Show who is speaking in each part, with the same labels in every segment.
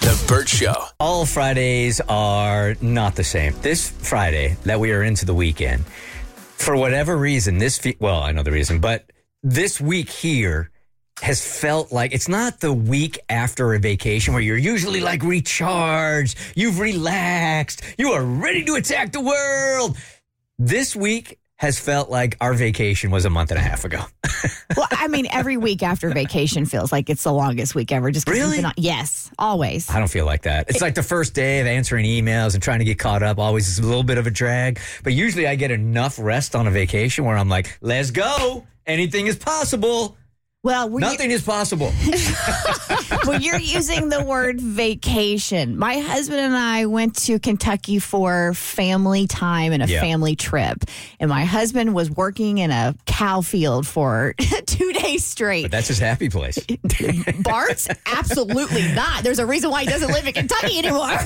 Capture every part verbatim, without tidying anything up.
Speaker 1: The Bert Show.
Speaker 2: All Fridays are not the same. This Friday that we are into the weekend, for whatever reason, this, fe- well, I know the reason, but this week here has felt like it's not the week after a vacation where you're usually like recharged, you've relaxed, you are ready to attack the world. This week has felt like our vacation was a month and a half ago.
Speaker 3: Well, I mean, every week after vacation feels like it's the longest week ever. Just 'cause
Speaker 2: Really?
Speaker 3: we've been on- yes, always.
Speaker 2: I don't feel like that. It's like the first day of answering emails and trying to get caught up. Always is a little bit of a drag. But usually I get enough rest on a vacation where I'm like, let's go. Anything is possible.
Speaker 3: Well, we're
Speaker 2: Nothing is possible.
Speaker 3: well, you're using the word vacation. My husband and I went to Kentucky for family time and a
Speaker 2: Yeah.
Speaker 3: family trip. And my husband was working in a cow field for two days straight.
Speaker 2: But that's his happy place.
Speaker 3: Bart's absolutely not. There's a reason why he doesn't live in Kentucky anymore.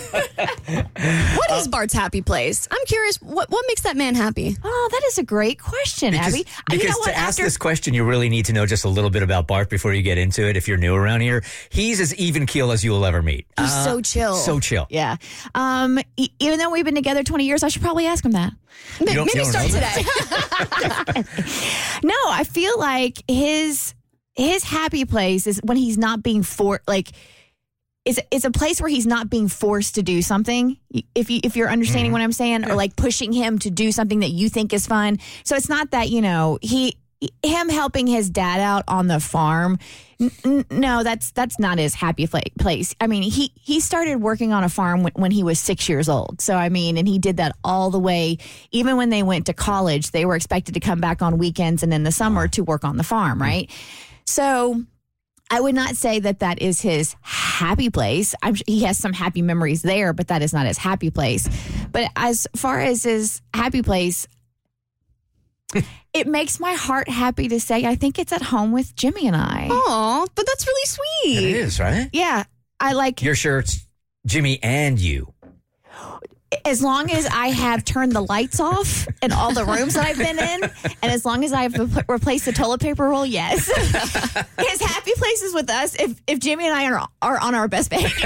Speaker 4: What is Bart's happy place? I'm curious, what, what makes that man happy?
Speaker 3: Oh, that is a great question,
Speaker 2: Because,
Speaker 3: Abby.
Speaker 2: because
Speaker 3: you know what?
Speaker 2: to ask
Speaker 3: After-
Speaker 2: this question, you really need to know just a little bit about Bart before you get into it. If you're new around here, he's as even keel as you will ever meet.
Speaker 4: He's so chill.
Speaker 2: So chill.
Speaker 3: Yeah. Um, e- even though we've been together twenty years, I should probably ask him that.
Speaker 4: Maybe,
Speaker 2: don't-
Speaker 4: maybe
Speaker 2: you don't
Speaker 4: start
Speaker 2: know
Speaker 4: today.
Speaker 3: No, I feel like his his happy place is when he's not being for like it's it's a place where he's not being forced to do something. If you if you're understanding
Speaker 2: Mm-hmm.
Speaker 3: what I'm saying, or like pushing him to do something that you think is fun. So it's not that, you know, he him helping his dad out on the farm. N- n- no, that's that's not his happy pla- place. I mean, he he started working on a farm when, when he was six years old. So I mean, and he did that all the way. Even when they went to college, they were expected to come back on weekends and in the summer to work on the farm, right? So I would not say that that is his happy place. I'm, sure he has some happy memories there, but that is not his happy place. But as far as his happy place, it makes my heart happy to say I think it's at home with Jimmy and I.
Speaker 4: Aw, but that's really
Speaker 2: It
Speaker 4: sweet.
Speaker 2: is, right?
Speaker 3: Yeah, I like
Speaker 2: You're sure it's Jimmy and you.
Speaker 3: as long as I have turned the lights off in all the rooms that I've been in, and as long as I've re- replaced the toilet paper roll, yes. His happy place is with us if, if Jimmy and I are, are on our best behavior.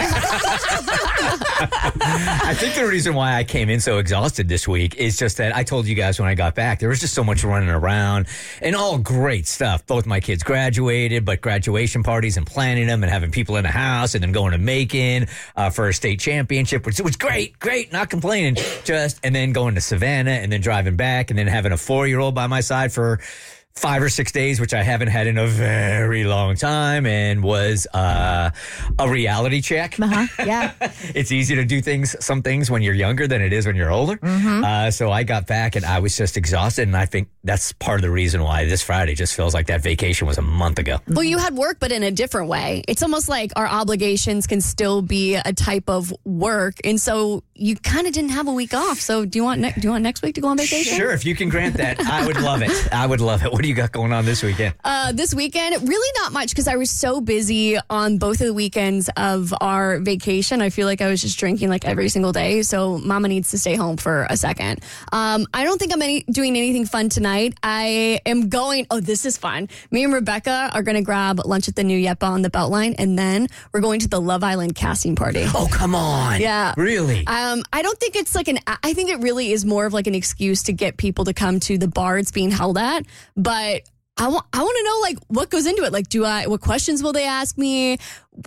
Speaker 2: I think the reason why I came in so exhausted this week is just that I told you guys when I got back, there was just so much running around and all great stuff. Both my kids graduated, but graduation parties and planning them and having people in the house and then going to Macon uh, for a state championship, which was great, great, not complaining. Just, and then going to Savannah and then driving back and then having a four-year-old by my side for five or six days, which I haven't had in a very long time, and was uh, a reality check.
Speaker 3: Uh-huh, yeah.
Speaker 2: It's easier to do things, some things when you're younger than it is when you're older.
Speaker 3: Mm-hmm.
Speaker 2: Uh, so I got back and I was just exhausted. And I think that's part of the reason why this Friday just feels like that vacation was a month ago.
Speaker 4: Well, you had work, but in a different way. It's almost like our obligations can still be a type of work. And so you kind of didn't have a week off. So do you want ne- do you want next week to go on vacation?
Speaker 2: Sure, if you can grant that, I would love it. I would love it. What do you got going on this weekend?
Speaker 4: Uh, this weekend, really not much because I was so busy on both of the weekends of our vacation. I feel like I was just drinking like every single day. So Mama needs to stay home for a second. Um, I don't think I'm any, doing anything fun tonight. I am going. Oh, this is fun. Me and Rebecca are going to grab lunch at the new Yeppa on the Beltline, and then we're going to the Love Island casting party.
Speaker 2: Oh, come on.
Speaker 4: Yeah.
Speaker 2: Really?
Speaker 4: Um, I don't think it's like an, I think it really is more of like an excuse to get people to come to the bar it's being held at. But I want, I want to know like what goes into it. Like, do I, what questions will they ask me?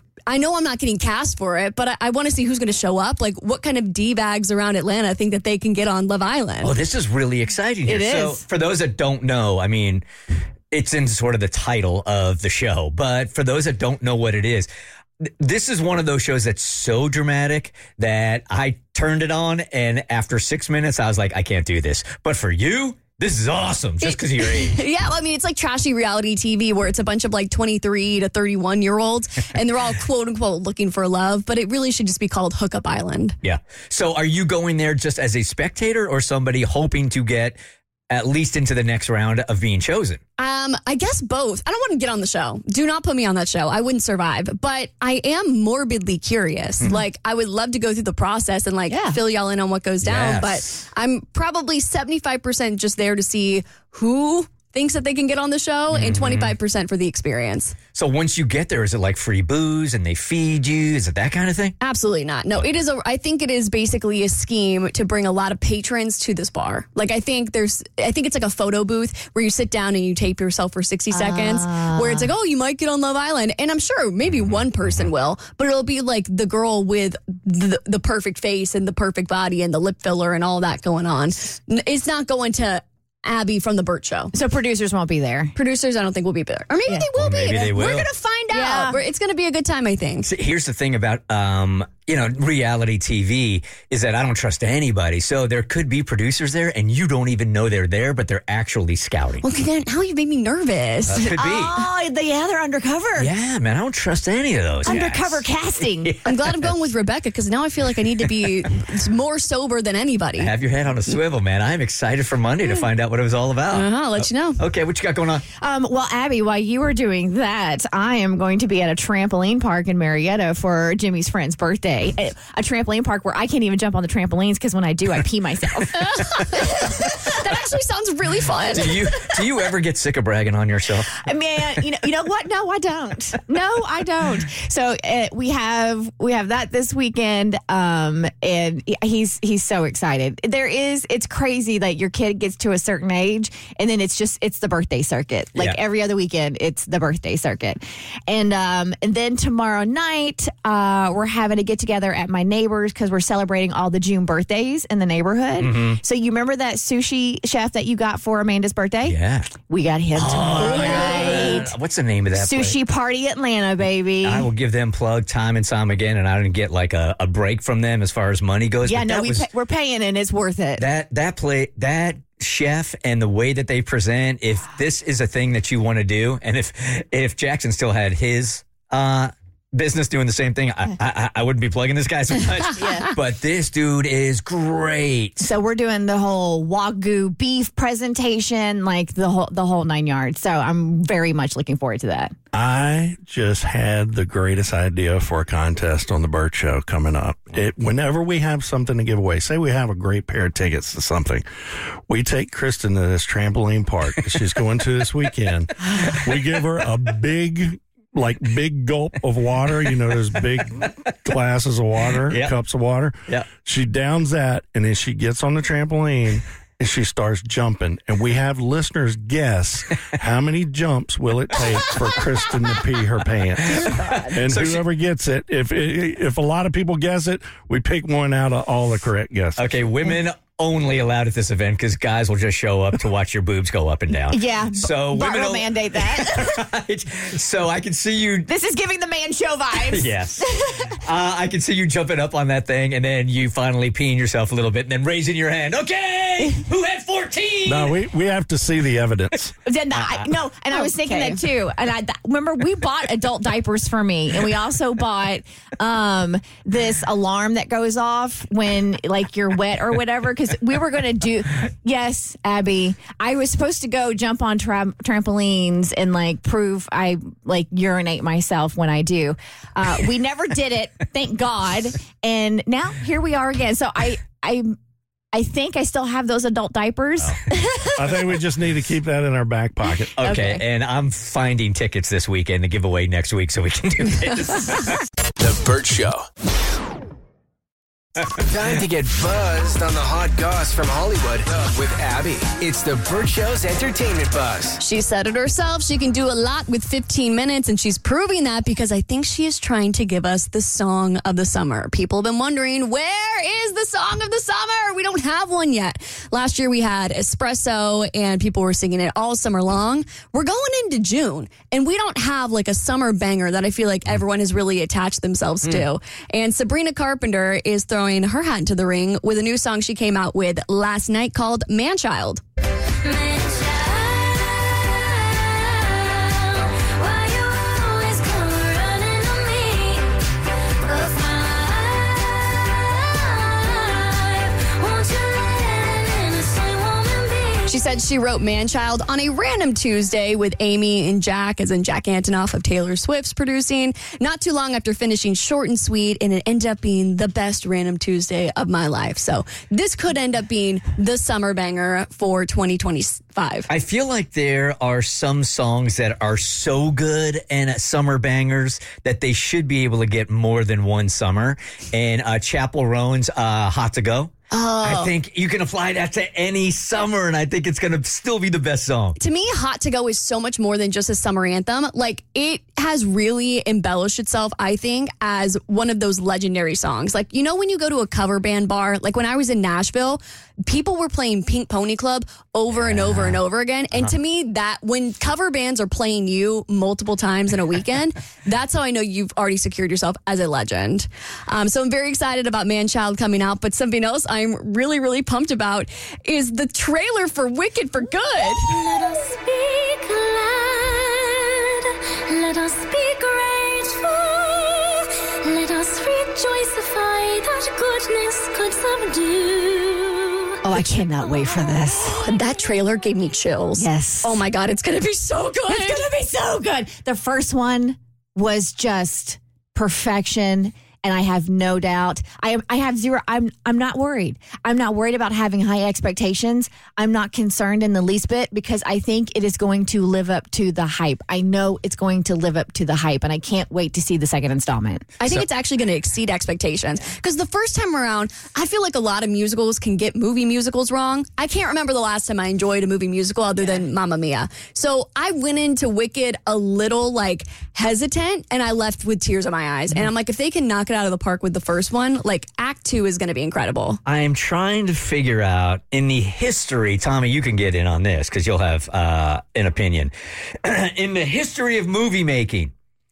Speaker 4: I know I'm not getting cast for it, but I, I want to see who's going to show up. Like, what kind of D-bags around Atlanta think that they can get on Love Island?
Speaker 2: Oh, this is really exciting here.
Speaker 3: It
Speaker 2: So
Speaker 3: is.
Speaker 2: for those that don't know, I mean, it's in sort of the title of the show, but for those that don't know what it is, th- this is one of those shows that's so dramatic that I turned it on, and after six minutes, I was like, I can't do this. But for you, this is awesome, just because of your age.
Speaker 4: Yeah, I mean, it's like trashy reality T V where it's a bunch of like twenty-three to thirty-one year olds and they're all quote unquote looking for love, but it really should just be called Hookup Island.
Speaker 2: Yeah. So are you going there just as a spectator or somebody hoping to get at least into the next round of being chosen?
Speaker 4: Um, I guess both. I don't want to get on the show. Do not put me on that show. I wouldn't survive. But I am morbidly curious. Mm-hmm. Like, I would love to go through the process and like
Speaker 3: Yeah.
Speaker 4: fill y'all in on what goes down.
Speaker 2: Yes.
Speaker 4: But I'm probably seventy-five percent just there to see who thinks that they can get on the show, mm-hmm. and twenty-five percent for the experience.
Speaker 2: So once you get there, is it like free booze and they feed you? Is it that kind of thing?
Speaker 4: Absolutely not. No, it is. A, I think it is basically a scheme to bring a lot of patrons to this bar. Like I think there's, I think it's like a photo booth where you sit down and you tape yourself for sixty seconds, uh. where it's like, oh, you might get on Love Island, and I'm sure maybe one person will, but it'll be like the girl with the, the perfect face and the perfect body and the lip filler and all that going on. It's not going to Abby from the Burt Show.
Speaker 3: So producers won't be there.
Speaker 4: Producers, I don't think will be there. Or maybe
Speaker 3: yeah.
Speaker 4: they will
Speaker 2: or
Speaker 4: be.
Speaker 2: Maybe they will.
Speaker 4: We're going to find out.
Speaker 3: Yeah.
Speaker 4: We're, it's going to be a good time, I think.
Speaker 2: So here's the thing about, um, you know, reality T V is that I don't trust anybody. So there could be producers there and you don't even know they're there, but they're actually scouting.
Speaker 4: Well, now you made me nervous.
Speaker 2: Uh, could be.
Speaker 3: Oh, the, yeah, they're undercover.
Speaker 2: Yeah, man, I don't trust any of those
Speaker 3: Undercover
Speaker 2: guys.
Speaker 3: casting.
Speaker 2: Yeah.
Speaker 4: I'm glad I'm going with Rebecca because now I feel like I need to be more sober than anybody.
Speaker 2: Have your head on a swivel, man. I'm excited for Monday to find out what it was all about.
Speaker 4: Uh-huh, I'll let you know.
Speaker 2: Okay, what you got going on?
Speaker 3: Um, well, Abby, while you were doing that, I am going to be at a trampoline park in Marietta for Jimmy's friend's birthday. A, a trampoline park where I can't even jump on the trampolines because when I do, I pee myself.
Speaker 4: That actually sounds really fun.
Speaker 2: Do you do you ever get sick of bragging on yourself?
Speaker 3: I mean, you know, you know what? No, I don't. No, I don't. So uh, we have we have that this weekend, um, and he's he's so excited. There is it's crazy that your kid gets to a certain age, and then it's just it's the birthday circuit. Like
Speaker 2: yeah.
Speaker 3: every other weekend, it's the birthday circuit, and um, and then tomorrow night, uh, we're having a get together at my neighbor's because we're celebrating all the June birthdays in the neighborhood. Mm-hmm. So you remember that sushi chef that you got for Amanda's birthday?
Speaker 2: Yeah,
Speaker 3: we got him tonight.
Speaker 2: Oh, what's the name of that
Speaker 3: Sushi
Speaker 2: place?
Speaker 3: Party Atlanta, baby.
Speaker 2: I will give them plug time and time again, and I didn't get like a, a break from them as far as money goes.
Speaker 3: Yeah,
Speaker 2: but
Speaker 3: no, we
Speaker 2: was,
Speaker 3: pay, we're paying and it's worth it.
Speaker 2: That that play that chef and the way that they present. If this is a thing that you want to do, and if if Jackson still had his uh, business doing the same thing, I, I, I wouldn't be plugging this guy so much.
Speaker 3: Yeah.
Speaker 2: But this dude is great.
Speaker 3: So we're doing the whole Wagyu beef presentation, like the whole the whole nine yards. So I'm very much looking forward to that.
Speaker 1: I just had the greatest idea for a contest on the Burt Show coming up. It, whenever we have something to give away, say we have a great pair of tickets to something, we take Kristen to this trampoline park that she's going to this weekend. We give her a big, like big gulp of water, you know, those big glasses of water,
Speaker 2: yep.
Speaker 1: cups of water.
Speaker 2: Yep.
Speaker 1: She downs that, and then she gets on the trampoline and she starts jumping. And we have listeners guess how many jumps will it take for Kristen to pee her pants. And
Speaker 2: So
Speaker 1: whoever
Speaker 2: she-
Speaker 1: gets it, if if a lot of people guess it, we pick one out of all the correct guesses.
Speaker 2: Okay, women only allowed at this event because guys will just show up to watch your boobs go up and down.
Speaker 3: Yeah.
Speaker 2: So
Speaker 3: Bart
Speaker 2: women
Speaker 3: will
Speaker 2: will
Speaker 3: mandate that.
Speaker 2: Right? So I can see you.
Speaker 3: This is giving the man show vibes.
Speaker 2: Yes. Uh, I can see you jumping up on that thing and then you finally peeing yourself a little bit and then raising your hand. Okay, who had fourteen?
Speaker 1: No, we, we have to see the evidence.
Speaker 3: Then I, no, and I was thinking
Speaker 4: Okay.
Speaker 3: that too. And I th- remember we bought adult diapers for me, and we also bought um, this alarm that goes off when like you're wet or whatever. Because we were going to do. Yes, Abby, I was supposed to go jump on tra- trampolines and like prove I like urinate myself when I do. Uh, we never did it, thank God. And now here we are again. So I I. I think I still have those adult diapers.
Speaker 2: Oh.
Speaker 1: I think we just need to keep that in our back pocket.
Speaker 2: Okay,
Speaker 3: Okay.
Speaker 2: and I'm finding tickets this weekend to give away next week so we can do this.
Speaker 5: The Burt Show. Time to get buzzed on the hot goss from Hollywood with Abby. It's the Burt Show's entertainment buzz.
Speaker 4: She said it herself. She can do a lot with fifteen minutes, and she's proving that because I think she is trying to give us the song of the summer. People have been wondering, where is the song of the summer? We don't have one yet. Last year we had Espresso, and people were singing it all summer long. We're going into June, and we don't have like a summer banger that I feel like everyone has really attached themselves mm. to. And Sabrina Carpenter is throwing her hat into the ring with a new song she came out with last night called Man-Child. She said she wrote Man-Child on a random Tuesday with Amy and Jack, as in Jack Antonoff of Taylor Swift's producing, not too long after finishing Short and Sweet, and it ended up being the best random Tuesday of my life. So this could end up being the summer banger for twenty twenty-five.
Speaker 2: I feel like there are some songs that are so good and summer bangers that they should be able to get more than one summer. And uh, Chappell Roan's uh, Hot to Go.
Speaker 4: Oh.
Speaker 2: I think you can apply that to any summer, and I think it's going to still be the best song.
Speaker 4: To me, Hot to Go is so much more than just a summer anthem. Like, it has really embellished itself, I think, as one of those legendary songs. Like, you know when you go to a cover band bar? Like, when I was in Nashville, people were playing Pink Pony Club over yeah. and over and over again. And uh-huh. to me, that when cover bands are playing you multiple times in a weekend, that's how I know you've already secured yourself as a legend. Um, so I'm very excited about Man-Child coming out. But something else I'm really, really pumped about is the trailer for Wicked for Good.
Speaker 6: Let us speak loud. Let us be grateful. Let us rejoicify that goodness could subdue.
Speaker 3: Oh, I cannot wait for this.
Speaker 4: That trailer gave me chills.
Speaker 3: Yes.
Speaker 4: Oh my God, it's going to be so good.
Speaker 3: It's going to be so good. The first one was just perfection. And I have no doubt. I I have zero. I'm I'm not worried. I'm not worried about having high expectations. I'm not concerned in the least bit because I think it is going to live up to the hype. I know it's going to live up to the hype, and I can't wait to see the second installment.
Speaker 4: I think
Speaker 2: So-
Speaker 4: it's actually going to exceed expectations because the first time around, I feel like a lot of musicals can get movie musicals wrong. I can't remember the last time I enjoyed a movie musical other than Mamma Mia. So I went into Wicked a little like hesitant, and I left with tears in my eyes. And I'm like, if they can knock it out of the park with the first one, like Act Two is going to be incredible.
Speaker 2: I am trying to figure out in the history, Tommy, you can get in on this because you'll have uh, an opinion. In the history of movie making,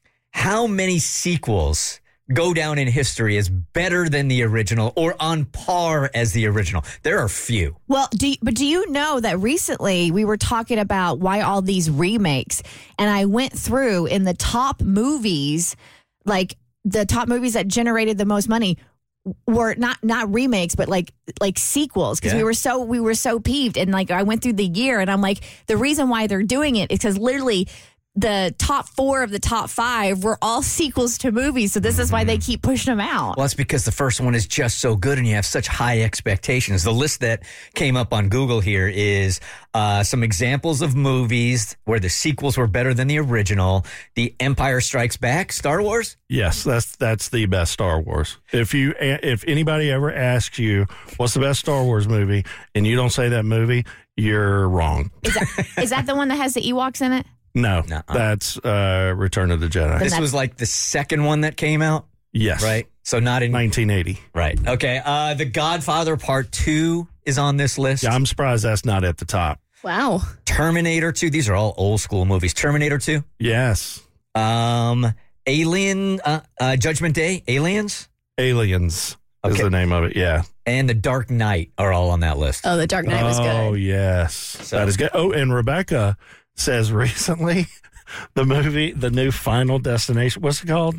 Speaker 2: how many sequels go down in history as better than the original or on par as the original? There are few.
Speaker 3: Well, do you, but do you know that recently we were talking about why all these remakes, and I went through in the top movies, like the top movies that generated the most money were not not remakes, but like like sequels, because
Speaker 2: Yeah.
Speaker 3: we were so we were so peeved, and like I went through the year, and I'm like, the reason why they're doing it is because literally the top four of the top five were all sequels to movies, so this is why they keep pushing them out.
Speaker 2: Well, that's because the first one is just so good and you have such high expectations. The list that came up on Google here is uh, some examples of movies where the sequels were better than the original. The Empire Strikes Back, Star Wars.
Speaker 1: Yes, that's that's the best Star Wars. If you if anybody ever asks you what's the best Star Wars movie and you don't say that movie, you're wrong.
Speaker 3: Is that, is that the one that has the Ewoks in it?
Speaker 1: No,
Speaker 2: Nuh-uh.
Speaker 1: that's uh, Return of the Jedi.
Speaker 2: This
Speaker 3: that's-
Speaker 2: was like the second one that came out,
Speaker 1: Yes,
Speaker 2: right? So not in
Speaker 1: nineteen eighty.
Speaker 2: right. Okay. Uh, The Godfather Part Two is on this list.
Speaker 1: Yeah, I'm surprised that's not at the top.
Speaker 4: Wow.
Speaker 2: Terminator Two. These are all old school movies. Terminator Two.
Speaker 1: Yes,
Speaker 2: Um, Alien. Uh, uh, Judgment Day. Aliens.
Speaker 1: Aliens
Speaker 2: Okay.
Speaker 1: is the name of it. Yeah.
Speaker 2: And The Dark Knight are all on that list.
Speaker 4: Oh, The Dark Knight was
Speaker 1: Oh
Speaker 4: good.
Speaker 1: yes,
Speaker 2: So-
Speaker 1: that is good. Oh, and Rebecca says recently the movie, the new Final Destination. What's it called?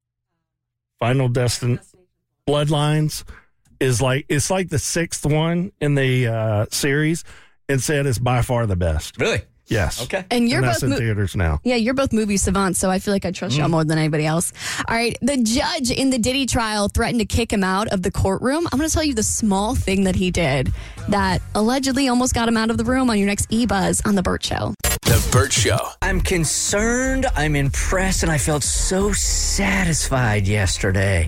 Speaker 1: Final Destin Bloodlines is like it's like the sixth one in the uh, series, and said it's by far the best.
Speaker 2: Really?
Speaker 1: Yes.
Speaker 2: Okay.
Speaker 4: And you're
Speaker 1: and
Speaker 4: both
Speaker 1: that's in
Speaker 4: mo-
Speaker 1: theaters now.
Speaker 4: Yeah, you're both movie savants, so I feel like I trust y'all more than anybody else. All right, the judge in the Diddy trial threatened to kick him out of the courtroom. I'm going to tell you the small thing that he did that allegedly almost got him out of the room on your next E-Buzz on The Burt Show.
Speaker 5: The Burt Show.
Speaker 2: I'm concerned, I'm impressed, and I felt so satisfied yesterday.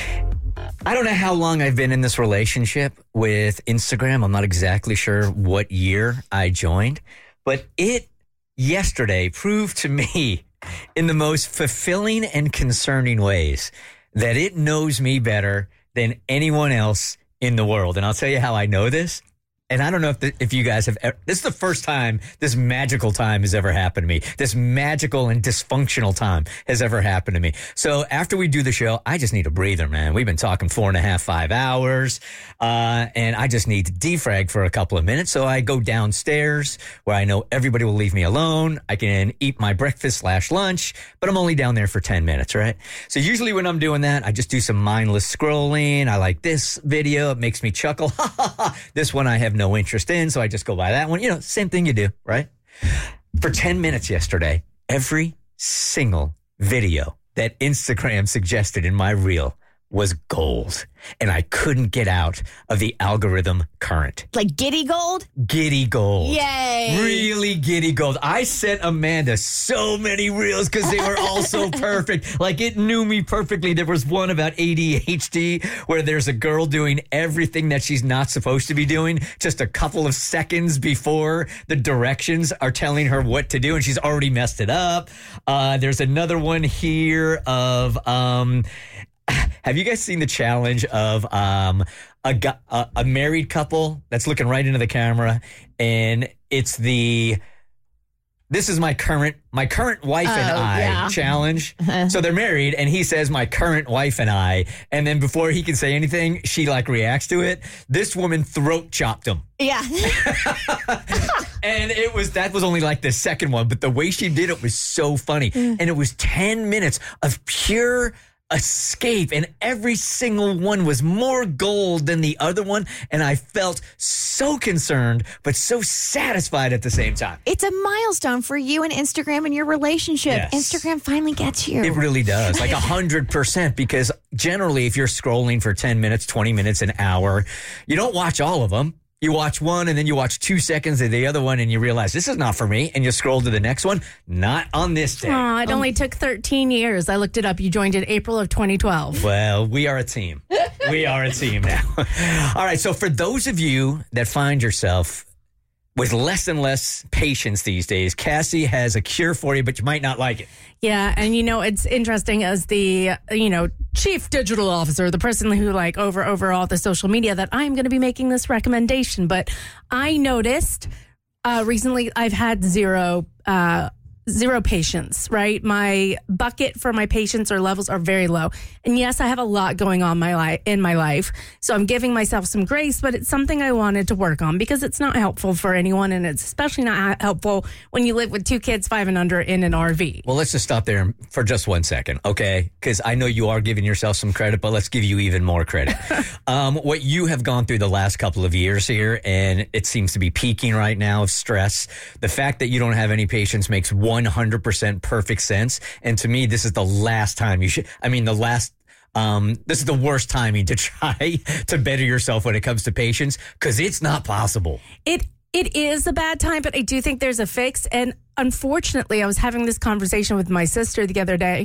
Speaker 2: I don't know how long I've been in this relationship with Instagram. I'm not exactly sure what year I joined, but it yesterday proved to me in the most fulfilling and concerning ways that it knows me better than anyone else in the world. And I'll tell you how I know this. And I don't know if the, if you guys have ever, this is the first time this magical time has ever happened to me. This magical and dysfunctional time has ever happened to me. So after we do the show, I just need a breather, man. We've been talking four and a half, five hours. Uh, and I just need to defrag for a couple of minutes. So I go downstairs where I know everybody will leave me alone. I can eat my breakfast slash lunch, but I'm only down there for ten minutes, right? So usually when I'm doing that, I just do some mindless scrolling. I like this video. It makes me chuckle. This one I have no no interest in, so I just go by that one. You know, same thing you do, right? For ten minutes yesterday, every single video that Instagram suggested in my reel was gold. And I couldn't get out of the algorithm current.
Speaker 3: Like giddy gold?
Speaker 2: Giddy gold.
Speaker 3: Yay.
Speaker 2: Really giddy gold. I sent Amanda so many reels because they were all so perfect. Like it knew me perfectly. There was one about A D H D where there's a girl doing everything that she's not supposed to be doing just a couple of seconds before the directions are telling her what to do, and she's already messed it up. Uh, there's another one here of... um. Have you guys seen the challenge of um, a, gu- a a married couple that's looking right into the camera, and it's the this is my current my current wife and
Speaker 3: Oh,
Speaker 2: I
Speaker 3: yeah.
Speaker 2: challenge. So they're married, and he says my current wife and I, and then before he can say anything, she like reacts to it. This woman throat chopped him.
Speaker 3: Yeah.
Speaker 2: And it was, that was only like the second one, but the way she did it was so funny. And it was ten minutes of pure escape, and every single one was more gold than the other one. And I felt so concerned, but so satisfied at the same time.
Speaker 3: It's a milestone for you and Instagram and your relationship.
Speaker 2: Yes.
Speaker 3: Instagram finally gets you.
Speaker 2: It really does, like a hundred percent, because generally if you're scrolling for ten minutes, twenty minutes, an hour, you don't watch all of them. You watch one and then you watch two seconds of the other one and you realize this is not for me, and you scroll to the next one. Not on this day.
Speaker 7: Aw, it only took thirteen years. I looked it up. You joined in April of twenty twelve.
Speaker 2: Well, we are a team. We are a team now. All right. So for those of you that find yourself with less and less patience these days, Cassie has a cure for you, but you might not like it.
Speaker 7: Yeah, and you know, it's interesting as the, you know, chief digital officer, the person who like over over all the social media, that I'm going to be making this recommendation. But I noticed uh, recently I've had zero uh, zero patience, right? My bucket for my patience or levels are very low. And yes, I have a lot going on my li- in my life. So I'm giving myself some grace, but it's something I wanted to work on because it's not helpful for anyone. And it's especially not helpful when you live with two kids, five and under, in an R V.
Speaker 2: Well, let's just stop there for just one second, okay? Because I know you are giving yourself some credit, but let's give you even more credit. um, what you have gone through the last couple of years here, and it seems to be peaking right now of stress. The fact that you don't have any patience makes one hundred percent perfect sense. And to me, this is the last time you should, I mean, the last, um, this is the worst timing to try to better yourself when it comes to patience, because it's not possible.
Speaker 7: It It is a bad time, but I do think there's a fix. And unfortunately, I was having this conversation with my sister the other day.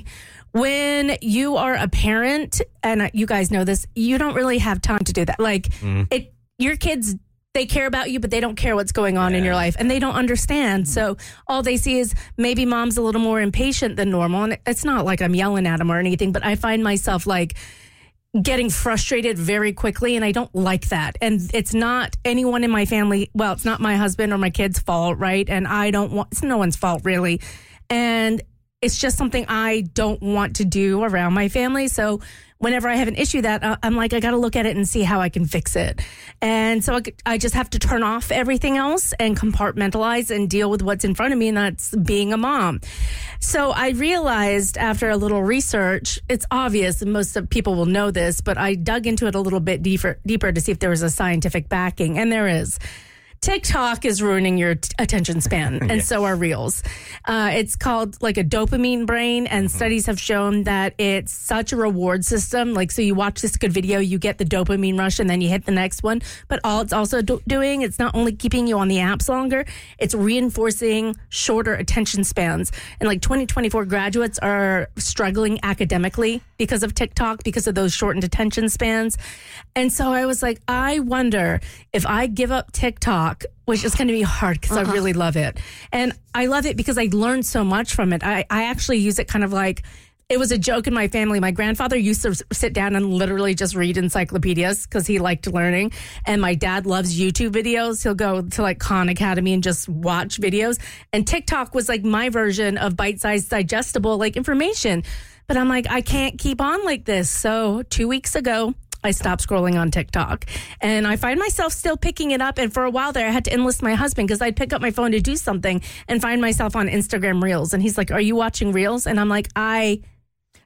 Speaker 7: When you are a parent, and you guys know this, you don't really have time to do that. Like, mm. it, your kids, they care about you, but they don't care what's going on yeah. in your life, and they don't understand. So all they see is maybe mom's a little more impatient than normal. And it's not like I'm yelling at them or anything, but I find myself like getting frustrated very quickly, and I don't like that. And it's not anyone in my family. Well, it's not my husband or my kids' fault, right? And I don't want, it's no one's fault really. And it's just something I don't want to do around my family. So whenever I have an issue that uh, I'm like, I got to look at it and see how I can fix it. And so I, I just have to turn off everything else and compartmentalize and deal with what's in front of me. And that's being a mom. So I realized after a little research, it's obvious, and most of people will know this, but I dug into it a little bit deeper, deeper to see if there was a scientific backing. And there is. TikTok is ruining your t- attention span, and yes. so are Reels. Uh, it's called like a dopamine brain, and studies have shown that it's such a reward system. Like, so you watch this good video, you get the dopamine rush, and then you hit the next one. But all it's also do- doing, it's not only keeping you on the apps longer, it's reinforcing shorter attention spans. And like twenty twenty-four graduates are struggling academically because of TikTok, because of those shortened attention spans. And so I was like, I wonder if I give up TikTok, which is going to be hard because uh-huh. I really love it. And I love it because I learned so much from it. I, I actually use it kind of like, it was a joke in my family. My grandfather used to sit down and literally just read encyclopedias because he liked learning. And my dad loves YouTube videos. He'll go to like Khan Academy and just watch videos. And TikTok was like my version of bite-sized, digestible like information. But I'm like, I can't keep on like this. So two weeks ago, I stopped scrolling on TikTok, and I find myself still picking it up. And for a while there, I had to enlist my husband because I'd pick up my phone to do something and find myself on Instagram Reels. And he's like, are you watching Reels? And I'm like, I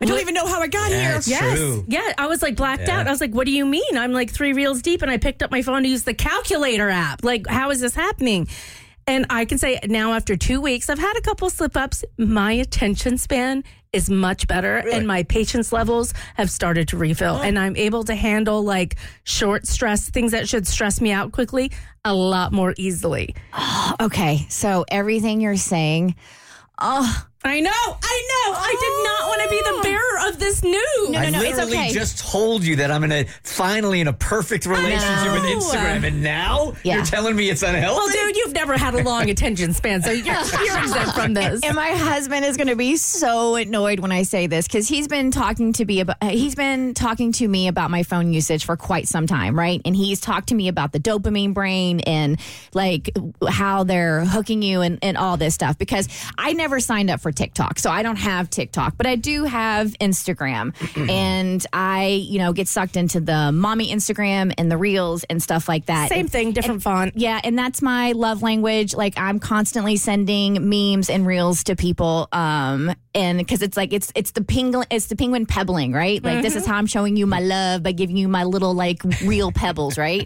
Speaker 3: I don't even know how I got here.
Speaker 2: That's
Speaker 7: Yes.
Speaker 2: true.
Speaker 7: Yeah. I was like blacked
Speaker 2: Yeah.
Speaker 7: out. I was like, what do you mean? I'm like three reels deep and I picked up my phone to use the calculator app. Like, how is this happening? And I can say now after two weeks, I've had a couple slip ups. My attention span is much better and my patience levels have started to refill. And I'm able to handle like short stress, things that should stress me out quickly, a lot more easily.
Speaker 3: Okay, so everything you're saying, oh,
Speaker 7: I know, I know. I did not want to be the bearer of this news.
Speaker 3: No, no,
Speaker 2: I
Speaker 3: no, it's
Speaker 2: literally
Speaker 3: okay.
Speaker 2: just told you that I'm in a finally in a perfect relationship with
Speaker 7: know.
Speaker 2: Instagram, and now
Speaker 3: Yeah.
Speaker 2: you're telling me it's unhealthy.
Speaker 7: Well, dude, you've never had a long attention span, so you're, you're exempt from this.
Speaker 3: And my husband is going to be so annoyed when I say this because he's been talking to me about he's been talking to me about my phone usage for quite some time, right? And he's talked to me about the dopamine brain and like how they're hooking you and, and all this stuff because I never signed up for TikTok, so I don't have TikTok, but I do have Instagram, and I you know get sucked into the mommy Instagram and the reels and stuff like that.
Speaker 7: Same thing, different font.
Speaker 3: Yeah, and that's my love language. Like I'm constantly sending memes and reels to people, um, and because it's like it's it's the penguin it's the penguin pebbling, right? Like this is how I'm showing you my love by giving you my little like real pebbles, right?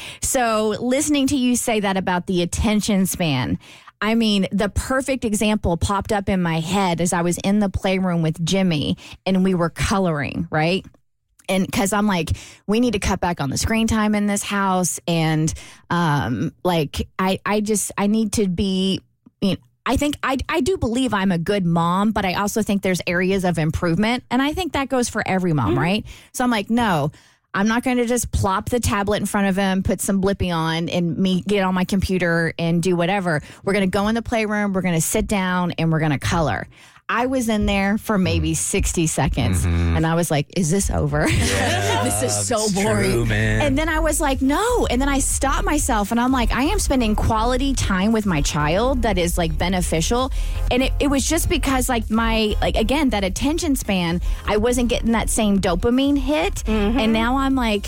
Speaker 3: So listening to you say that about the attention span. I mean, the perfect example popped up in my head as I was in the playroom with Jimmy and we were coloring, right? And because I'm like, we need to cut back on the screen time in this house. And um, like, I, I just, I need to be, you know, I think I, I do believe I'm a good mom, but I also think there's areas of improvement. And I think that goes for every mom, right? So I'm like, no, I'm not going to just plop the tablet in front of him, put some Blippy on, and me get on my computer and do whatever. We're going to go in the playroom, we're going to sit down, and we're going to color. I was in there for maybe sixty seconds, and I was like, is this over? This is so
Speaker 2: it's
Speaker 3: boring.
Speaker 2: true, man.
Speaker 3: And then I was like, no. And then I stopped myself, and I'm like, I am spending quality time with my child that is like beneficial. And it, it was just because like my, like again, that attention span, I wasn't getting that same dopamine hit. And now I'm like,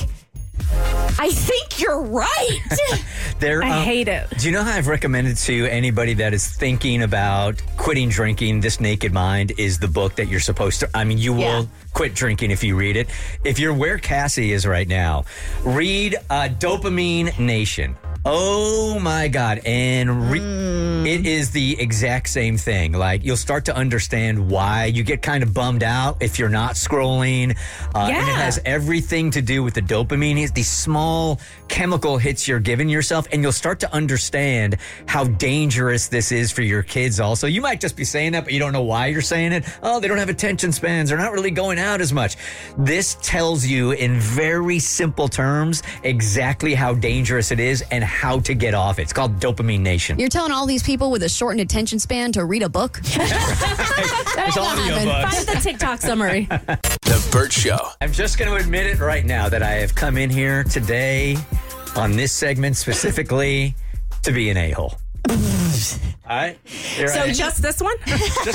Speaker 3: I think you're right.
Speaker 2: There,
Speaker 7: I
Speaker 2: um,
Speaker 7: hate it.
Speaker 2: Do you know how I've recommended to anybody that is thinking about quitting drinking? This Naked Mind is the book that you're supposed to. I mean, you
Speaker 3: Yeah.
Speaker 2: will quit drinking if you read it. If you're where Cassie is right now, read uh, Dopamine Nation. Oh my God. And re-
Speaker 3: Mm.
Speaker 2: it is the exact same thing. Like you'll start to understand why you get kind of bummed out if you're not scrolling. Uh, And it
Speaker 7: Yeah.
Speaker 2: has everything to do with the dopamine. It's these small chemical hits you're giving yourself. And you'll start to understand how dangerous this is for your kids also. You might just be saying that, but you don't know why you're saying it. Oh, they don't have attention spans. They're not really going out as much. This tells you in very simple terms exactly how dangerous it is and how to get off it. It's called Dopamine Nation.
Speaker 4: You're telling all these people with a shortened attention span to read a book?
Speaker 2: It's audiobooks.
Speaker 7: Find the TikTok summary.
Speaker 5: The Burt Show.
Speaker 2: I'm just going to admit it right now that I have come in here today on this segment specifically to be an a-hole. All right? Here I
Speaker 7: So
Speaker 2: am.
Speaker 7: just this one?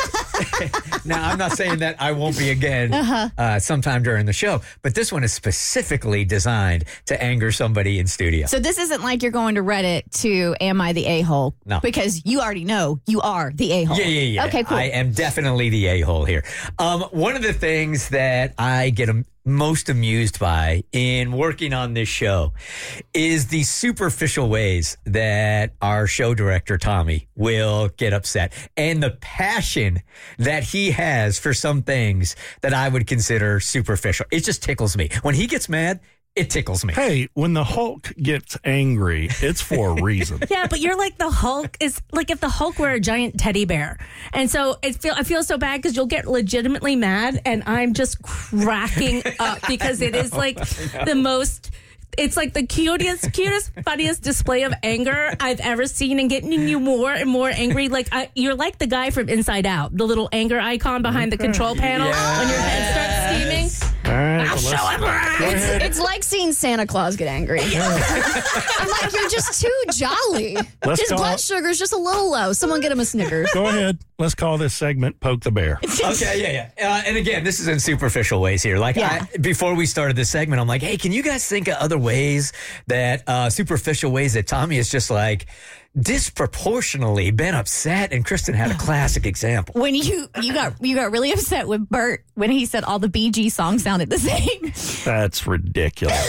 Speaker 2: Now, I'm not saying that I won't be again uh, sometime during the show, but this one is specifically designed to anger somebody in studio.
Speaker 3: So this isn't like you're going to Reddit to "Am I the a-hole?"
Speaker 2: No.
Speaker 3: Because you already know you are the a-hole.
Speaker 2: Yeah, yeah, yeah.
Speaker 3: Okay, cool.
Speaker 2: I am definitely the a-hole here. Um, one of the things that I get am- most amused by in working on this show is the superficial ways that our show director, Tommy, will get upset and the passion that he has for some things that I would consider superficial. It just tickles me. When he gets mad, it tickles me.
Speaker 1: Hey, when the Hulk gets angry, it's for a reason.
Speaker 7: Yeah, but you're like the Hulk is like if the Hulk were a giant teddy bear. And so it feel I feel so bad because you'll get legitimately mad and I'm just cracking up because it is like the most it's like the cutest, cutest, funniest display of anger I've ever seen and getting you more and more angry. Like I, you're like the guy from Inside Out, the little anger icon behind the control panel when your head starts steaming.
Speaker 1: All right.
Speaker 7: I'll
Speaker 1: well,
Speaker 7: show
Speaker 1: let's-
Speaker 7: him
Speaker 1: go
Speaker 7: right.
Speaker 1: ahead.
Speaker 4: It's like seeing Santa Claus get angry. I'm like, you're just too jolly.
Speaker 1: Let's
Speaker 4: His
Speaker 1: call-
Speaker 4: blood sugar's just a little low. Someone get him a Snickers.
Speaker 1: Go ahead. Let's call this segment "Poke the Bear."
Speaker 2: Okay, yeah, yeah. Uh, and again, this is in superficial ways here. Like,
Speaker 3: Yeah.
Speaker 2: I, before we started this segment, I'm like, hey, can you guys think of other ways that, uh, superficial ways that Tommy is just like, disproportionately been upset, and Kristen had a classic example.
Speaker 3: When you you got you got really upset with Bert when he said all the Bee Gees songs sounded the same.
Speaker 1: That's ridiculous.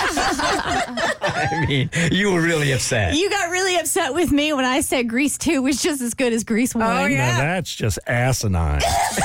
Speaker 2: I mean, you were really upset.
Speaker 3: You got really upset with me when I said Grease two was just as good as Grease one.
Speaker 7: Oh, yeah.
Speaker 1: Now that's just asinine.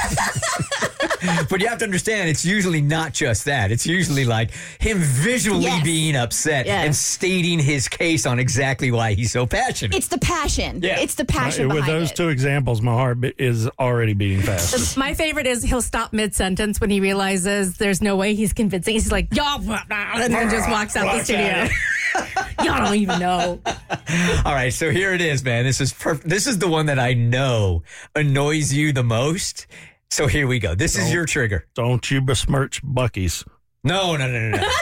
Speaker 2: But you have to understand, it's usually not just that. It's usually like him visually
Speaker 3: Yes.
Speaker 2: being upset
Speaker 3: Yes.
Speaker 2: and stating his case on exactly why he's so passionate.
Speaker 3: It's the passion.
Speaker 2: Yeah.
Speaker 3: It's the passion
Speaker 1: With
Speaker 3: behind
Speaker 1: those
Speaker 3: it.
Speaker 1: two examples, my heart be- is already beating fast.
Speaker 7: My favorite is he'll stop mid sentence when he realizes there's no way he's convincing. He's like, y'all, blah, blah, and then just walks out the studio. Y'all don't even know.
Speaker 2: All right, so here it is, man. This is perf- This is the one that I know annoys you the most. So here we go. This is your trigger.
Speaker 1: Don't you besmirch Buc-ee's.
Speaker 2: No, no, no, no, no.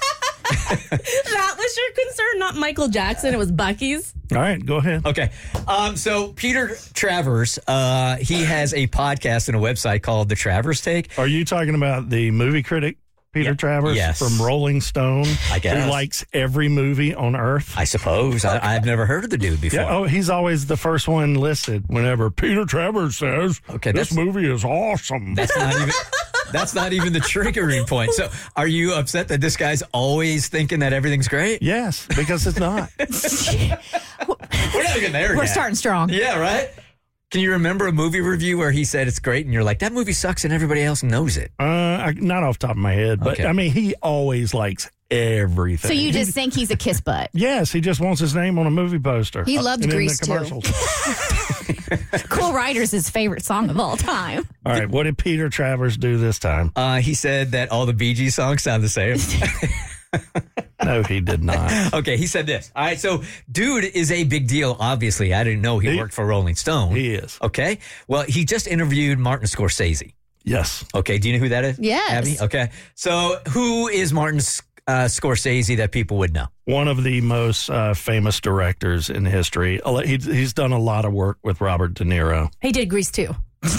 Speaker 7: That was your concern, not Michael Jackson. It was Buc-ee's.
Speaker 1: All right, go ahead.
Speaker 2: Okay. Um, so Peter Travers, uh, he has a podcast and a website called The Travers Take.
Speaker 1: Are you talking about the movie critic, Peter
Speaker 2: Yeah,
Speaker 1: Travers,
Speaker 2: yes.
Speaker 1: from Rolling Stone?
Speaker 2: I guess.
Speaker 1: Who likes every movie on Earth?
Speaker 2: I suppose. I, I've never heard of the dude before.
Speaker 1: Yeah, oh, he's always the first one listed whenever Peter Travers says,
Speaker 2: Okay,
Speaker 1: this
Speaker 2: that's-
Speaker 1: movie is awesome.
Speaker 2: That's not even that's not even the triggering point. So are you upset that this guy's always thinking that everything's great?
Speaker 1: Yes, because it's not.
Speaker 2: We're not even there
Speaker 3: We're
Speaker 2: yet.
Speaker 3: starting strong.
Speaker 2: Yeah, right? Can you remember a movie review where he said it's great and you're like, that movie sucks and everybody else knows it?
Speaker 1: Uh, I, not off the top of my head, but
Speaker 2: Okay.
Speaker 1: I mean, he always likes everything.
Speaker 3: So you
Speaker 1: He-
Speaker 3: just think he's a kiss butt.
Speaker 1: Yes, he just wants his name on a movie poster.
Speaker 4: He loved
Speaker 1: and in
Speaker 4: Grease,
Speaker 1: the
Speaker 4: too.
Speaker 1: commercials.
Speaker 3: Cool Rider's his favorite song of all time.
Speaker 1: All right, what did Peter Travers do this time?
Speaker 2: Uh, he said that all the Bee Gees songs sound the same.
Speaker 1: No, he did not.
Speaker 2: Okay, he said this. All right, so dude is a big deal, obviously. I didn't know he,
Speaker 1: He-
Speaker 2: worked for Rolling Stone.
Speaker 1: He is.
Speaker 2: Okay, well, he just interviewed Martin Scorsese.
Speaker 1: Yes.
Speaker 2: Okay, do you know who that is?
Speaker 4: Yes.
Speaker 2: Abby? Okay, so who is Martin uh, Scorsese that people would know?
Speaker 1: One of the most uh, famous directors in history. He, he's done a lot of work with Robert De Niro.
Speaker 7: He did Grease too.
Speaker 2: If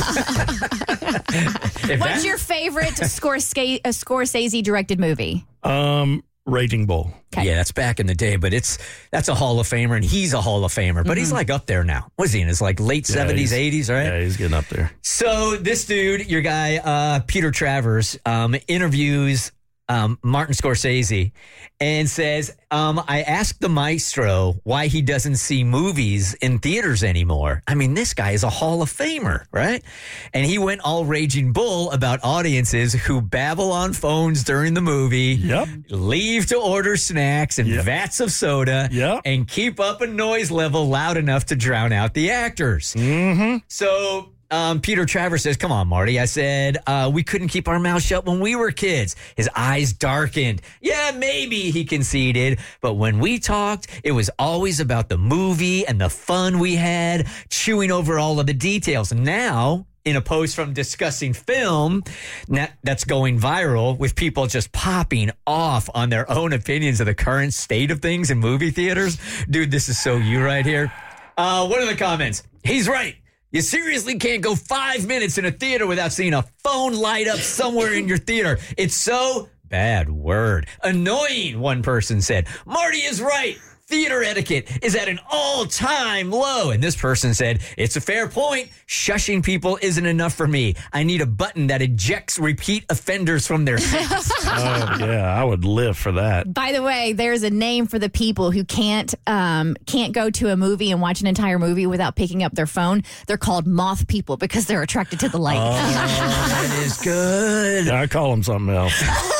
Speaker 3: What's
Speaker 2: that-
Speaker 3: your favorite Scorsese, uh, Scorsese directed movie?
Speaker 1: Um, Raging Bull.
Speaker 3: Okay.
Speaker 2: Yeah, that's back in the day, but it's that's a Hall of Famer, and he's a Hall of Famer. But he's like up there now. Was he in his like late
Speaker 1: Yeah,
Speaker 2: seventies,
Speaker 1: he's-
Speaker 2: eighties, right?
Speaker 1: Yeah, he's getting up there.
Speaker 2: So this dude, your guy, uh, Peter Travers, um, interviews um, Martin Scorsese and says, um, I asked the maestro why he doesn't see movies in theaters anymore. I mean, this guy is a Hall of Famer, right? And he went all raging bull about audiences who babble on phones during the movie,
Speaker 1: Yep.
Speaker 2: leave to order snacks and
Speaker 1: Yep.
Speaker 2: vats of soda,
Speaker 1: Yep.
Speaker 2: and keep up a noise level loud enough to drown out the actors.
Speaker 1: Mm-hmm.
Speaker 2: So um, Peter Travers says, come on, Marty. I said, uh, we couldn't keep our mouths shut when we were kids. His eyes darkened. Yeah, maybe, he conceded. But when we talked, it was always about the movie and the fun we had, chewing over all of the details. Now, in a post from Discussing Film na- that's going viral with people just popping off on their own opinions of the current state of things in movie theaters. Dude, this is so you right here. Uh, what are the comments? He's right. You seriously can't go five minutes in a theater without seeing a phone light up somewhere in your theater. It's so bad word. Annoying, one person said. Marty is right. Theater etiquette is at an all-time low. And this person said, it's a fair point. Shushing people isn't enough for me. I need a button that ejects repeat offenders from their seats.
Speaker 1: Oh, yeah, I would live for that.
Speaker 3: By the way, there's a name for the people who can't um, can't go to a movie and watch an entire movie without picking up their phone. They're called moth people because they're attracted to the light.
Speaker 2: Oh, that is good.
Speaker 1: I call him something else.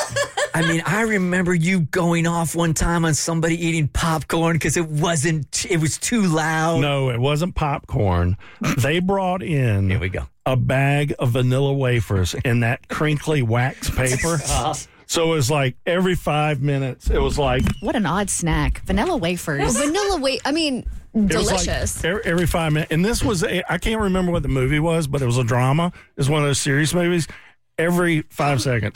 Speaker 2: I mean, I remember you going off one time on somebody eating popcorn because it wasn't, it was too loud.
Speaker 1: No, it wasn't popcorn. They brought in
Speaker 2: Here we go.
Speaker 1: a bag of vanilla wafers in that crinkly wax paper. So it was like every five minutes, it was like
Speaker 3: What an odd snack. Vanilla wafers.
Speaker 4: Vanilla wait. I mean,
Speaker 1: it was like
Speaker 4: delicious.
Speaker 1: every, every five minutes. And this was, a, I can't remember what the movie was, but it was a drama. It's one of those serious movies. Every five seconds.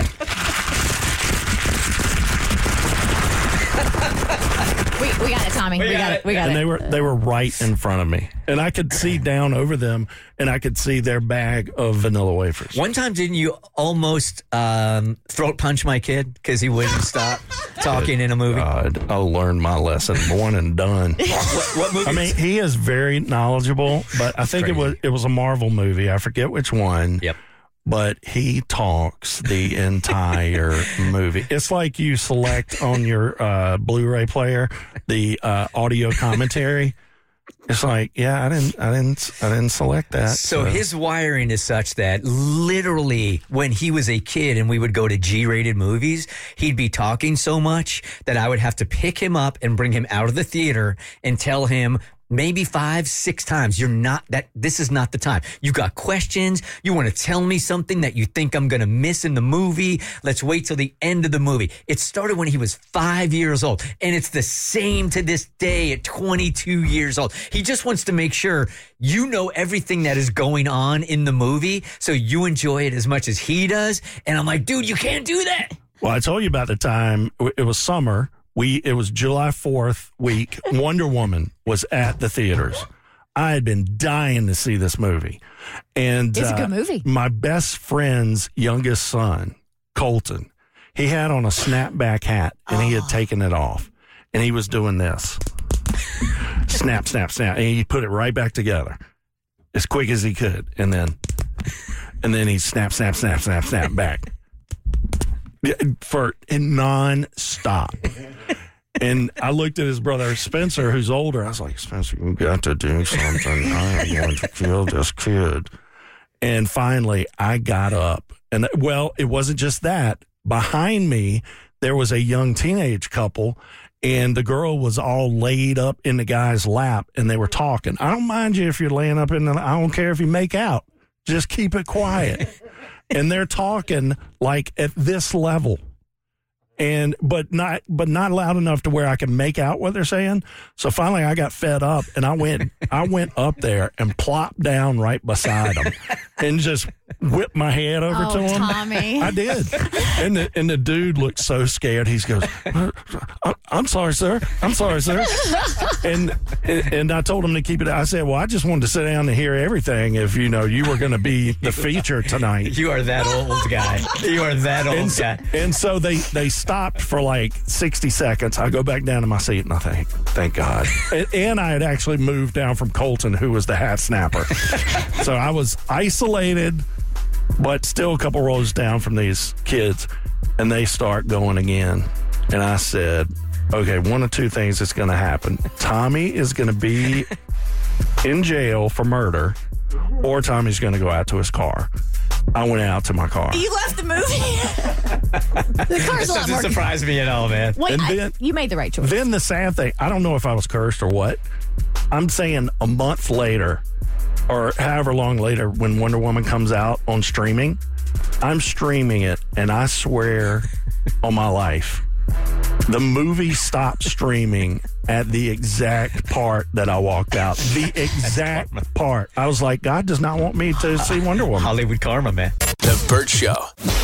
Speaker 3: we, we got it, Tommy. Tommy. We got it. We got
Speaker 1: and
Speaker 3: it.
Speaker 1: they were they were right in front of me, and I could see down over them, and I could see their bag of vanilla wafers.
Speaker 2: One time, didn't you almost um, throat punch my kid because he wouldn't stop talking in a movie?
Speaker 1: God, I learned my lesson, one and done.
Speaker 2: What, what movie?
Speaker 1: I mean, he is very knowledgeable, but I think it
Speaker 2: crazy.
Speaker 1: was it was a Marvel movie. I forget which one.
Speaker 2: Yep.
Speaker 1: But he talks the entire movie. It's like you select on your uh, Blu-ray player the uh, audio commentary. It's like, yeah, I didn't, I didn't, I didn't select that.
Speaker 2: So his wiring is such that literally when he was a kid and we would go to G-rated movies, he'd be talking so much that I would have to pick him up and bring him out of the theater and tell him maybe five, six times, you're not that, this is not the time. You got questions. You want to tell me something that you think I'm going to miss in the movie. Let's wait till the end of the movie. It started when he was five years old, and it's the same to this day at twenty-two years old. He just wants to make sure you know everything that is going on in the movie so you enjoy it as much as he does. And I'm like, dude, you can't do that.
Speaker 1: Well, I told you about the time, it was summer. We It was July fourth week. Wonder Woman was at the theaters. I had been dying to see this movie. And
Speaker 3: It's a
Speaker 1: uh,
Speaker 3: good movie.
Speaker 1: My best friend's youngest son, Colton, he had on a snapback hat, and he had taken it off. And he was doing this. Snap, snap, snap. And he put it right back together as quick as he could. And then, and then he snap, snap, snap, snap, snap back. For non-stop. And I looked at his brother Spencer, who's older. I was like, Spencer, you got to do something. I am going to kill this kid. And finally, I got up. And well, it wasn't just that. Behind me, there was a young teenage couple, and the girl was all laid up in the guy's lap, and they were talking. I don't mind you if you're laying up in the, I don't care if you make out. Just keep it quiet. And they're talking like at this level, and but not but not loud enough to where I can make out what they're saying. So finally, I got fed up, and I went I went up there and plopped down right beside them, and just whipped my head over
Speaker 3: Oh,
Speaker 1: to him.
Speaker 3: Tommy.
Speaker 1: I did, and the, and the dude looked so scared. He goes, "I- "I'm sorry, sir. I'm sorry, sir." And and I told him to keep it. I said, "Well, I just wanted to sit down and hear everything. If you know you were going to be the feature tonight."
Speaker 2: You are that old guy. You are that old
Speaker 1: And so,
Speaker 2: guy.
Speaker 1: and so they, they stopped for like sixty seconds. I go back down to my seat and I think, thank God. And, and I had actually moved down from Colton, who was the hat snapper. So I was isolated, but still a couple rows down from these kids. And they start going again. And I said, okay, one of two things is going to happen. Tommy is going to be in jail for murder, or Tommy's going to go out to his car. I went out to my car.
Speaker 3: You left the movie.
Speaker 4: The car's a lot
Speaker 2: Doesn't
Speaker 4: more.
Speaker 2: surprise me at all, man.
Speaker 3: Wait,
Speaker 1: And
Speaker 3: I-
Speaker 1: then-
Speaker 3: you made the right choice.
Speaker 1: Then the sad thing, I don't know if I was cursed or what. I'm saying a month later, or however long later, when Wonder Woman comes out on streaming, I'm streaming it, and I swear on my life, the movie stopped streaming at the exact part that I walked out. The exact part. I was like, God does not want me to see Wonder Woman.
Speaker 2: Hollywood karma, man.
Speaker 5: The Burt Show.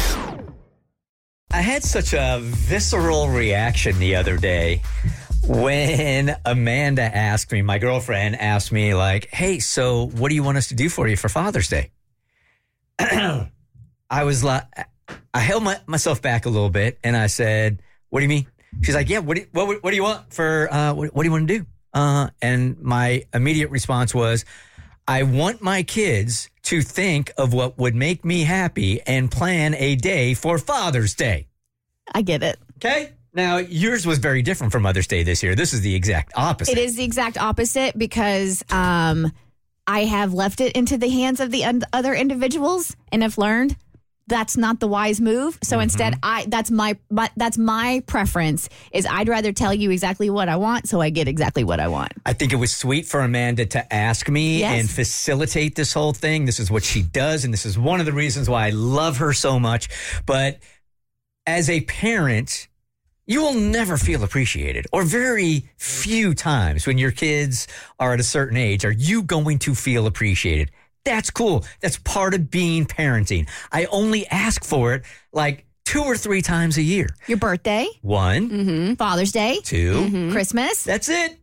Speaker 2: I had such a visceral reaction the other day when Amanda asked me, my girlfriend asked me, like, hey, so what do you want us to do for you for Father's Day? I was like, I held my, myself back a little bit and I said, what do you mean? She's like, yeah, what do you, what, what do you want for, uh, what, what do you want to do? Uh, and my immediate response was, I want my kids to think of what would make me happy and plan a day for Father's Day.
Speaker 3: I get it.
Speaker 2: Okay. Now, yours was very different from Mother's Day this year. This is the exact opposite.
Speaker 3: It is the exact opposite because um, I have left it into the hands of the un- other individuals and have learned that's not the wise move. So mm-hmm. instead, I that's my, my that's my preference is I'd rather tell you exactly what I want so I get exactly what I want.
Speaker 2: I think it was sweet for Amanda to ask me
Speaker 3: Yes.
Speaker 2: and facilitate this whole thing. This is what she does, and this is one of the reasons why I love her so much. But as a parent, you will never feel appreciated, or very few times when your kids are at a certain age are you going to feel appreciated. That's cool. That's part of being parenting. I only ask for it like two or three times a year.
Speaker 3: Your birthday,
Speaker 2: One,
Speaker 3: Father's Day,
Speaker 2: two.
Speaker 3: Christmas.
Speaker 2: That's it.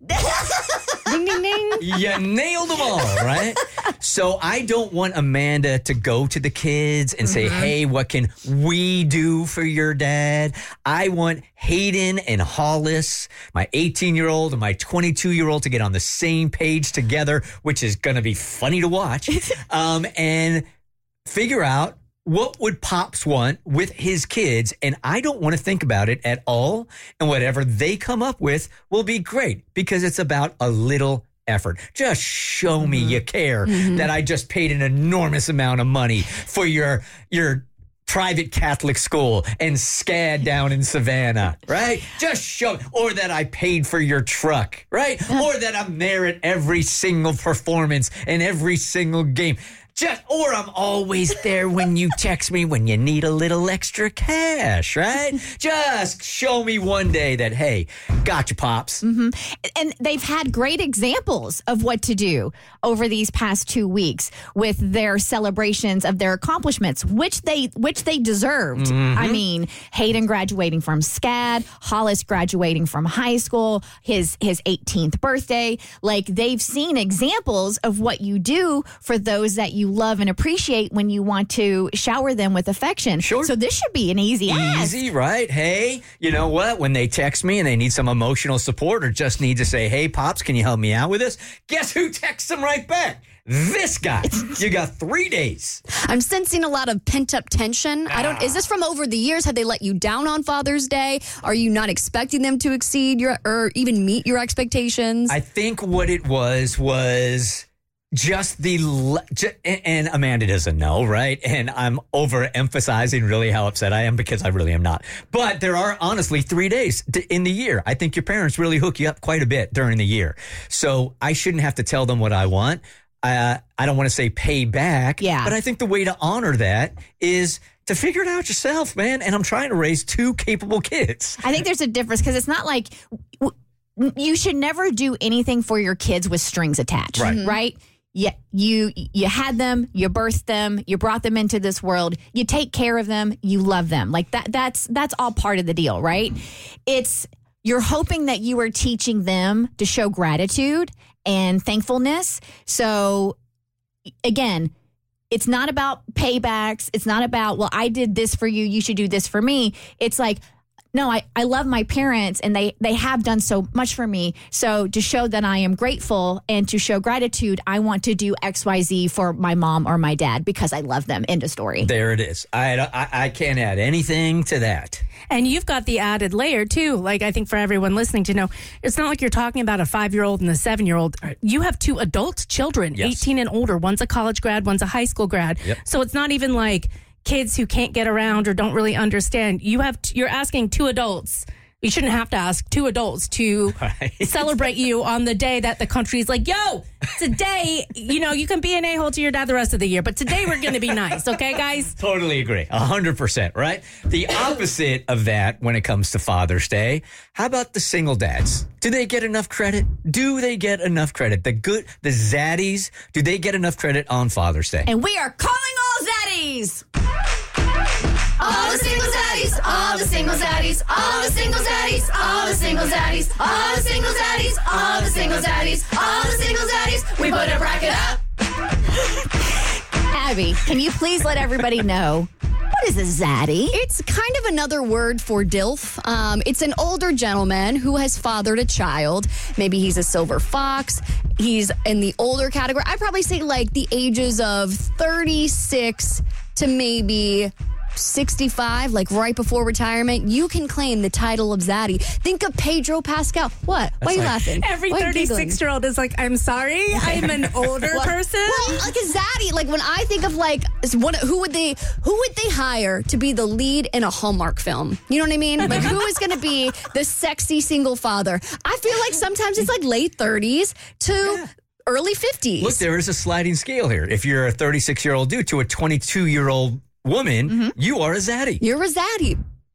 Speaker 4: Ding, ding, ding.
Speaker 2: You nailed them all, right? So I don't want Amanda to go to the kids and say, hey, what can we do for your dad? I want Hayden and Hollis, my eighteen-year-old and my twenty-two-year-old, to get on the same page together, which is going to be funny to watch, um, and figure out what would Pops want with his kids. And I don't want to think about it at all. And whatever they come up with will be great because it's about a little effort. Just show me you care that I just paid an enormous amount of money for your your private Catholic school and SCAD down in Savannah, right? Just show, or that I paid for your truck, right? Or that I'm there at every single performance and every single game. Just, or I'm always there when you text me when you need a little extra cash, right? Just show me one day that, hey, gotcha, Pops.
Speaker 3: Mm-hmm. And they've had great examples of what to do over these past two weeks with their celebrations of their accomplishments, which they which they deserved.
Speaker 2: Mm-hmm.
Speaker 3: I mean, Hayden graduating from SCAD, Hollis graduating from high school, his his eighteenth birthday. Like, they've seen examples of what you do for those that you love and appreciate when you want to shower them with affection.
Speaker 2: Sure.
Speaker 3: So this should be an easy ask.
Speaker 2: Easy, right? Hey, you know what? When they text me and they need some emotional support or just need to say, hey, Pops, can you help me out with this? Guess who texts them right back? This guy. You got three days.
Speaker 4: I'm sensing a lot of pent-up tension. I don't. Is this from over the years? Have they let you down on Father's Day? Are you not expecting them to exceed your or even meet your expectations?
Speaker 2: I think what it was was just the le- ju- and Amanda doesn't know, right? And I'm overemphasizing really how upset I am because I really am not. But there are honestly three days to, in the year. I think your parents really hook you up quite a bit during the year. So I shouldn't have to tell them what I want. Uh, I don't want to say pay back,
Speaker 3: Yeah.
Speaker 2: but I think the way to honor that is to figure it out yourself, man. And I'm trying to raise two capable kids.
Speaker 3: I think there's a difference because it's not like w- you should never do anything for your kids with strings attached,
Speaker 2: Right.
Speaker 3: right? Yeah, you you had them, you birthed them, you brought them into this world. You take care of them, you love them. Like that that's that's all part of the deal, right? It's you're hoping that you are teaching them to show gratitude and thankfulness. So again, it's not about paybacks. It's not about, well, I did this for you, you should do this for me. It's like, no, I, I love my parents and they, they have done so much for me. So to show that I am grateful and to show gratitude, I want to do X Y Z for my mom or my dad because I love them. End of story.
Speaker 2: There it is. I, I, I can't add anything to that.
Speaker 7: And you've got the added layer, too. Like, I think for everyone listening to know, it's not like you're talking about a five-year-old and a seven-year-old. You have two adult children,
Speaker 2: Yes.
Speaker 7: eighteen and older. One's a college grad, one's a high school grad.
Speaker 2: Yep.
Speaker 7: So it's not even like kids who can't get around or don't really understand. You have t- you're asking two adults. You shouldn't have to ask two adults to
Speaker 2: Right.
Speaker 7: celebrate you on the day that the country's like, yo, today, you know, you can be an a-hole to your dad the rest of the year, but today we're going to be nice. Okay, guys?
Speaker 2: Totally agree. A hundred percent, right? The opposite of that when it comes to Father's Day, how about the single dads? Do they get enough credit? Do they get enough credit? The good, the zaddies, do they get enough credit on Father's Day?
Speaker 3: And we are calling all zaddies.
Speaker 6: All the single zaddies, all the single zaddies, all the single zaddies, all the single zaddies, all the single zaddies, all the single zaddies, all the single zaddies. We put a bracket up.
Speaker 3: Abby, can you please let everybody know, what is a zaddy?
Speaker 4: It's kind of another word for DILF. Um, it's an older gentleman who has fathered a child. Maybe he's a silver fox. He's in the older category. I'd probably say like the ages of thirty-six to maybe sixty-five, like right before retirement. You can claim the title of zaddy. Think of Pedro Pascal. What? Why are you
Speaker 2: like-
Speaker 4: laughing?
Speaker 7: Every
Speaker 4: Why are you giggling?
Speaker 7: thirty-six-year-old is like, I'm sorry, I'm an older person.
Speaker 4: Well, like a zaddy. Like when I think of like what, who would they who would they hire to be the lead in a Hallmark film? You know what I mean? Like who is going to be the sexy single father? I feel like sometimes it's like late thirties to early fifties.
Speaker 2: Look, there is a sliding scale here. If you're a thirty-six-year-old dude to a twenty-two-year-old woman, you are a zaddy.
Speaker 4: You're a zaddy.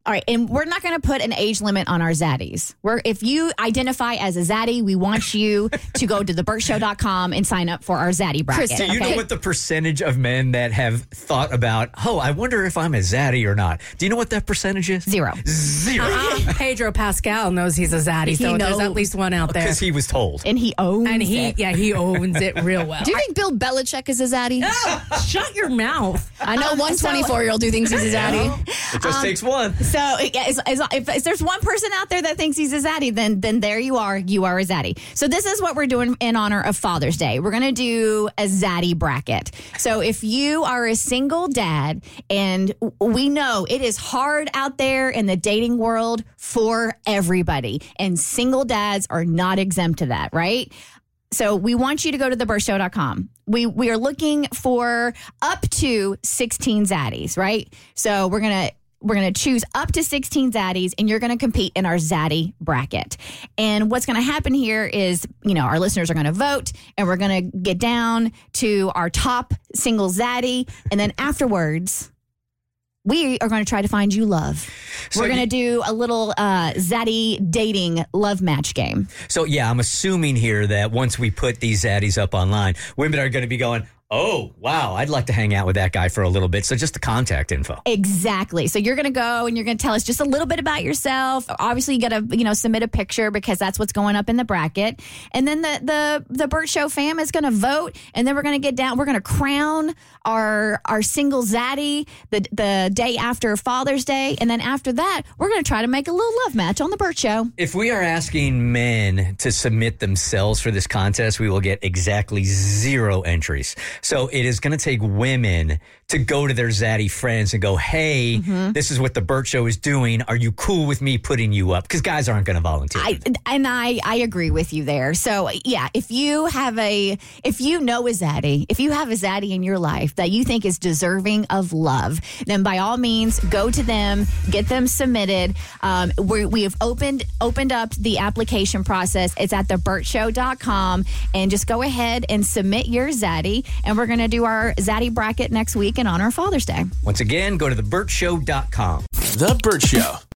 Speaker 3: All right, and we're not going to put an age limit on our zaddies. We're if you identify as a zaddy, we want you to go to the burt show dot com and sign up for our zaddy bracket.
Speaker 2: Do you
Speaker 3: okay?
Speaker 2: know what the percentage of men that have thought about, oh, I wonder if I'm a zaddy or not? Do you know what that percentage is?
Speaker 3: Zero.
Speaker 2: Zero.
Speaker 7: Uh-uh. Pedro Pascal knows he's a zaddy, so
Speaker 3: He
Speaker 7: there's
Speaker 3: knows.
Speaker 7: at least one out there.
Speaker 2: Because he was told.
Speaker 3: And he owns
Speaker 7: And he,
Speaker 3: it.
Speaker 7: yeah, he owns it real well.
Speaker 4: Do you think Bill Belichick is a zaddy?
Speaker 7: Shut your mouth.
Speaker 4: I know one twenty-four-year-old who thinks he's a zaddy.
Speaker 2: It just takes one.
Speaker 3: So yeah, as, as, if, if there's one person out there that thinks he's a zaddy, then then there you are. You are a zaddy. So this is what we're doing in honor of Father's Day. We're going to do a zaddy bracket. So if you are a single dad, and we know it is hard out there in the dating world for everybody, and single dads are not exempt to that, right? So we want you to go to the burt show dot com. We we are looking for up to sixteen zaddies, right? So we're gonna we're gonna choose up to sixteen zaddies, and you're gonna compete in our zaddy bracket. And what's gonna happen here is, you know, our listeners are gonna vote, and we're gonna get down to our top single zaddy, and then afterwards, we are going to try to find you love.
Speaker 2: So
Speaker 3: We're going
Speaker 2: you-
Speaker 3: to do a little uh, zaddy dating love match game.
Speaker 2: So, yeah, I'm assuming here that once we put these zaddies up online, women are going to be going, oh, wow, I'd like to hang out with that guy for a little bit. So just the contact info.
Speaker 3: Exactly. So you're going to go and you're going to tell us just a little bit about yourself. Obviously, you got to, you know, submit a picture because that's what's going up in the bracket. And then the the the Burt Show fam is going to vote, and then we're going to get down. We're going to crown our our single zaddy the the day after Father's Day, and then after that, we're going to try to make a little love match on the Burt Show.
Speaker 2: If we are asking men to submit themselves for this contest, we will get exactly zero entries. So it is going to take women to go to their zaddy friends and go, hey,
Speaker 3: Mm-hmm.
Speaker 2: this is what the Burt Show is doing. Are you cool with me putting you up? Because guys aren't going to volunteer.
Speaker 3: I and I I agree with you there. So yeah, if you have a if you know a zaddy, if you have a zaddy in your life that you think is deserving of love, then by all means go to them, get them submitted. Um, we we have opened opened up the application process. It's at the burt show dot com, and just go ahead and submit your zaddy, and we're going to do our zaddy bracket next week in honor of Father's Day.
Speaker 2: Once again, go to the burt show dot com.
Speaker 5: The Burt Show.